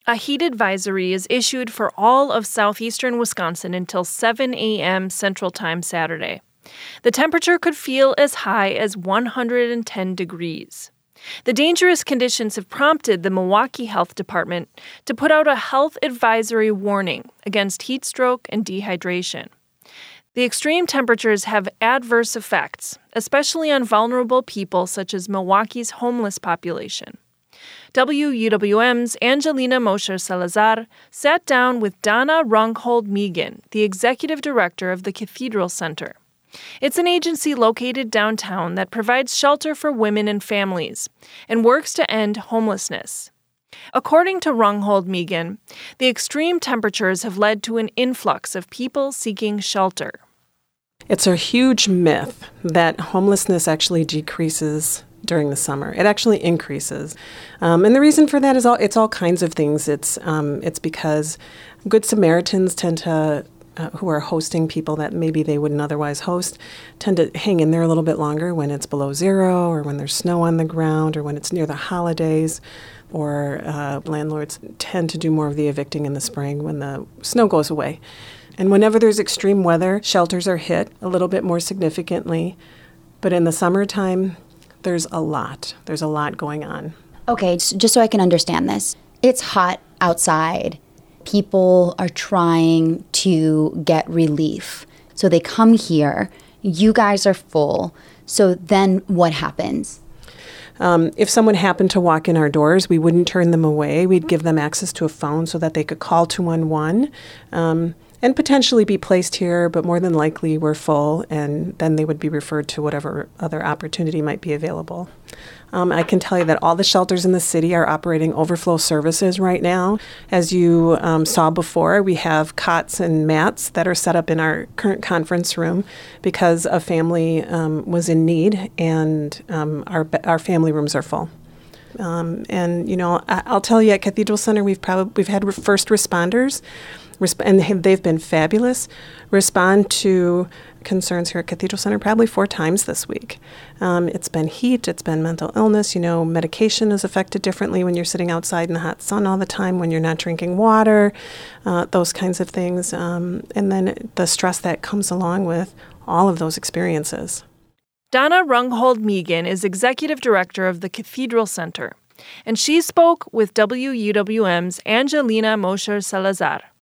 A heat advisory is issued for all of southeastern Wisconsin until 7 a.m. Central Time Saturday. The temperature could feel as high as 110 degrees. The dangerous conditions have prompted the Milwaukee Health Department to put out a health advisory warning against heat stroke and dehydration. The extreme temperatures have adverse effects, especially on vulnerable people such as Milwaukee's homeless population. WUWM's Angelina Mosher Salazar sat down with Donna Runghold-Megan, the executive director of the Cathedral Center. It's an agency located downtown that provides shelter for women and families and works to end homelessness. According to Runghold-Megan, the extreme temperatures have led to an influx of people seeking shelter. It's a huge myth that homelessness actually decreases during the summer. It actually increases. And the reason for that is it's all kinds of things. It's because Good Samaritans tend to who are hosting people that maybe they wouldn't otherwise host, tend to hang in there a little bit longer when it's below zero or when there's snow on the ground or when it's near the holidays, or landlords tend to do more of the evicting in the spring when the snow goes away. And whenever there's extreme weather, shelters are hit a little bit more significantly. But in the summertime, there's a lot going on. Okay, just so I can understand this. It's hot outside. People are trying to get relief. So they come here. You guys are full. So then what happens? If someone happened to walk in our doors, we wouldn't turn them away. We'd give them access to a phone so that they could call 211 and potentially be placed here, but more than likely we're full, and then they would be referred to whatever other opportunity might be available. I can tell you that all the shelters in the city are operating overflow services right now. As you saw before, we have cots and mats that are set up in our current conference room because a family was in need, and our family rooms are full. And you know, I'll tell you, at Cathedral Center, we've had first responders, and they've been fabulous, respond to concerns here at Cathedral Center probably 4 times this week. It's been heat, it's been mental illness. You know, medication is affected differently when you're sitting outside in the hot sun all the time, when you're not drinking water, those kinds of things, and then the stress that comes along with all of those experiences. Donna Runghold-Megan is executive director of the Cathedral Center, and she spoke with WUWM's Angelina Mosher Salazar.